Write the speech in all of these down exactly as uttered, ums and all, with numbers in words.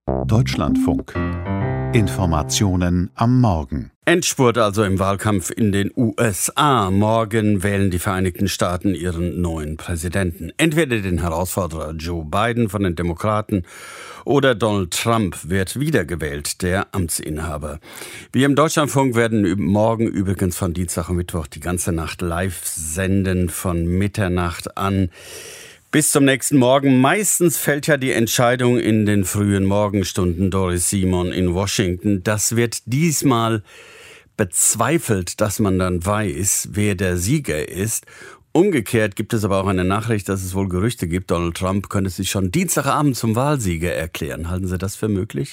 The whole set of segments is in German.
Deutschlandfunk. Informationen am Morgen. Endspurt also im Wahlkampf in den U S A. Morgen wählen die Vereinigten Staaten ihren neuen Präsidenten. Entweder den Herausforderer Joe Biden von den Demokraten oder Donald Trump wird wiedergewählt, der Amtsinhaber. Wir im Deutschlandfunk werden morgen übrigens von Dienstag und Mittwoch die ganze Nacht live senden, von Mitternacht an bis zum nächsten Morgen. Meistens fällt ja die Entscheidung in den frühen Morgenstunden. Doris Simon in Washington. Das wird diesmal bezweifelt, dass man dann weiß, wer der Sieger ist. Umgekehrt gibt es aber auch eine Nachricht, dass es wohl Gerüchte gibt, Donald Trump könnte sich schon Dienstagabend zum Wahlsieger erklären. Halten Sie das für möglich?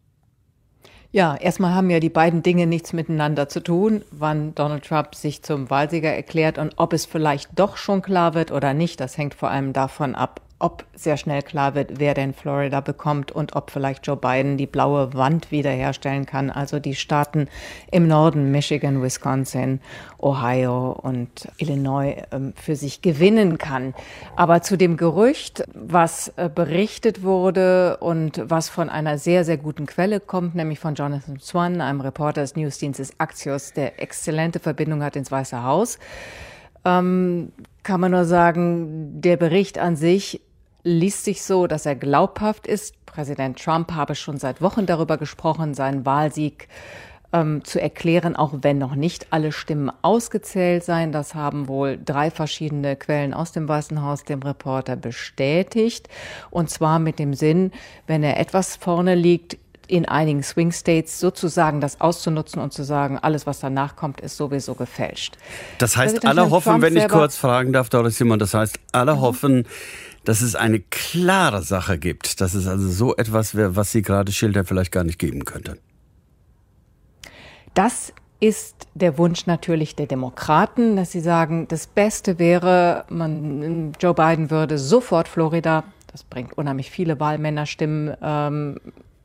Ja, erstmal haben ja die beiden Dinge nichts miteinander zu tun, wann Donald Trump sich zum Wahlsieger erklärt und ob es vielleicht doch schon klar wird oder nicht. Das hängt vor allem davon ab, ob sehr schnell klar wird, wer denn Florida bekommt und ob vielleicht Joe Biden die blaue Wand wiederherstellen kann, also die Staaten im Norden, Michigan, Wisconsin, Ohio und Illinois, für sich gewinnen kann. Aber zu dem Gerücht, was berichtet wurde und was von einer sehr, sehr guten Quelle kommt, nämlich von Jonathan Swan, einem Reporter des Newsdienstes Axios, der exzellente Verbindung hat ins Weiße Haus, ähm, kann man nur sagen, der Bericht an sich liest sich so, dass er glaubhaft ist. Präsident Trump habe schon seit Wochen darüber gesprochen, seinen Wahlsieg ähm, zu erklären, auch wenn noch nicht alle Stimmen ausgezählt seien. Das haben wohl drei verschiedene Quellen aus dem Weißen Haus dem Reporter bestätigt. Und zwar mit dem Sinn, wenn er etwas vorne liegt, in einigen Swing States sozusagen das auszunutzen und zu sagen, alles, was danach kommt, ist sowieso gefälscht. Das heißt, alle hoffen, Trump wenn ich kurz fragen darf, Doris Simon, das heißt, alle mhm. hoffen, dass es eine klare Sache gibt, dass es also so etwas wäre, was Sie gerade schildern, vielleicht gar nicht geben könnte. Das ist der Wunsch natürlich der Demokraten, dass sie sagen, das Beste wäre, man, Joe Biden würde sofort Florida, das bringt unheimlich viele Wahlmännerstimmen, ähm,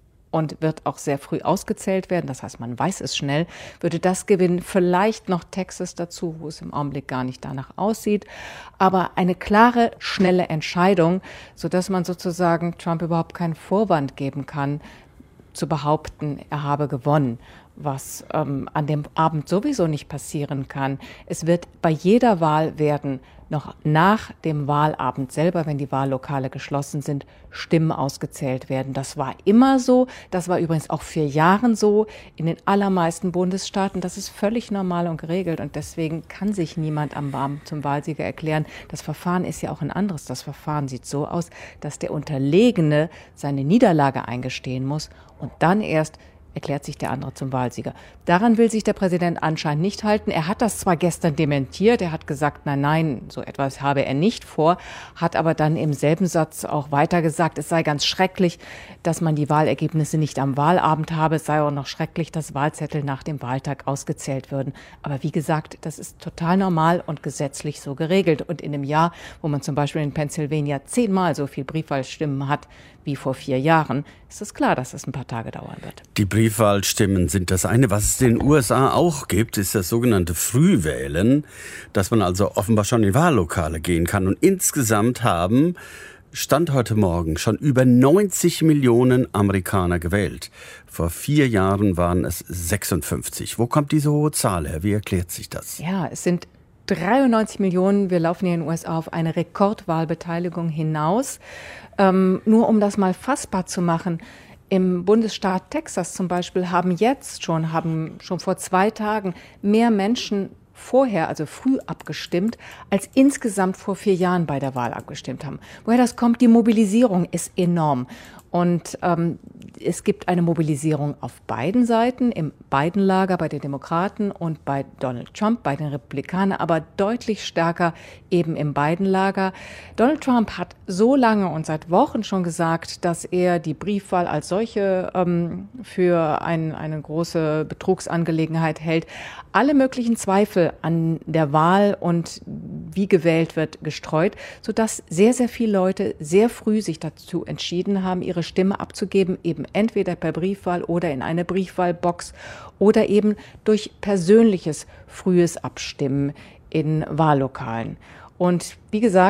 und wird auch sehr früh ausgezählt werden. Das heißt, man weiß es schnell, würde das gewinnen. Vielleicht noch Texas dazu, wo es im Augenblick gar nicht danach aussieht. Aber eine klare, schnelle Entscheidung, sodass man sozusagen Trump überhaupt keinen Vorwand geben kann, zu behaupten, er habe gewonnen, was ähm, an dem Abend sowieso nicht passieren kann. Es wird bei jeder Wahl werden noch nach dem Wahlabend selber, wenn die Wahllokale geschlossen sind, Stimmen ausgezählt werden. Das war immer so. Das war übrigens auch vor Jahren so in den allermeisten Bundesstaaten. Das ist völlig normal und geregelt. Und deswegen kann sich niemand am Abend zum Wahlsieger erklären. Das Verfahren ist ja auch ein anderes. Das Verfahren sieht so aus, dass der Unterlegene seine Niederlage eingestehen muss und dann erst erklärt sich der andere zum Wahlsieger. Daran will sich der Präsident anscheinend nicht halten. Er hat das zwar gestern dementiert, er hat gesagt, nein, nein, so etwas habe er nicht vor, hat aber dann im selben Satz auch weiter gesagt, es sei ganz schrecklich, dass man die Wahlergebnisse nicht am Wahlabend habe, es sei auch noch schrecklich, dass Wahlzettel nach dem Wahltag ausgezählt würden. Aber wie gesagt, das ist total normal und gesetzlich so geregelt. Und in einem Jahr, wo man zum Beispiel in Pennsylvania zehnmal so viel Briefwahlstimmen hat wie vor vier Jahren, ist es klar, dass es ein paar Tage dauern wird. Die Briefwahlstimmen sind das eine. Was es in den U S A auch gibt, ist das sogenannte Frühwählen, dass man also offenbar schon in Wahllokale gehen kann. Und insgesamt haben, Stand heute Morgen, schon über neunzig Millionen Amerikaner gewählt. Vor vier Jahren waren es sechsundfünfzig. Wo kommt diese hohe Zahl her? Wie erklärt sich das? Ja, es sind dreiundneunzig Millionen. Wir laufen hier in den U S A auf eine Rekordwahlbeteiligung hinaus. Ähm, nur um das mal fassbar zu machen, im Bundesstaat Texas zum Beispiel haben jetzt schon, haben schon vor zwei Tagen mehr Menschen vorher, also früh abgestimmt, als insgesamt vor vier Jahren bei der Wahl abgestimmt haben. Woher das kommt? Die Mobilisierung ist enorm. Und ähm, es gibt eine Mobilisierung auf beiden Seiten, im beiden Lager, bei den Demokraten und bei Donald Trump, bei den Republikanern, aber deutlich stärker eben im beiden Lager. Donald Trump hat so lange und seit Wochen schon gesagt, dass er die Briefwahl als solche ähm, für ein, eine große Betrugsangelegenheit hält. Alle möglichen Zweifel an der Wahl und wie gewählt wird, gestreut, sodass sehr, sehr viele Leute sehr früh sich dazu entschieden haben, ihre Stimme abzugeben, eben entweder per Briefwahl oder in eine Briefwahlbox oder eben durch persönliches frühes Abstimmen in Wahllokalen. Und wie gesagt,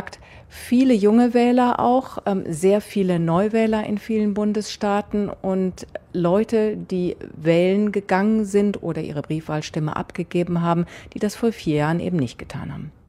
viele junge Wähler auch, sehr viele Neuwähler in vielen Bundesstaaten und Leute, die wählen gegangen sind oder ihre Briefwahlstimme abgegeben haben, die das vor vier Jahren eben nicht getan haben.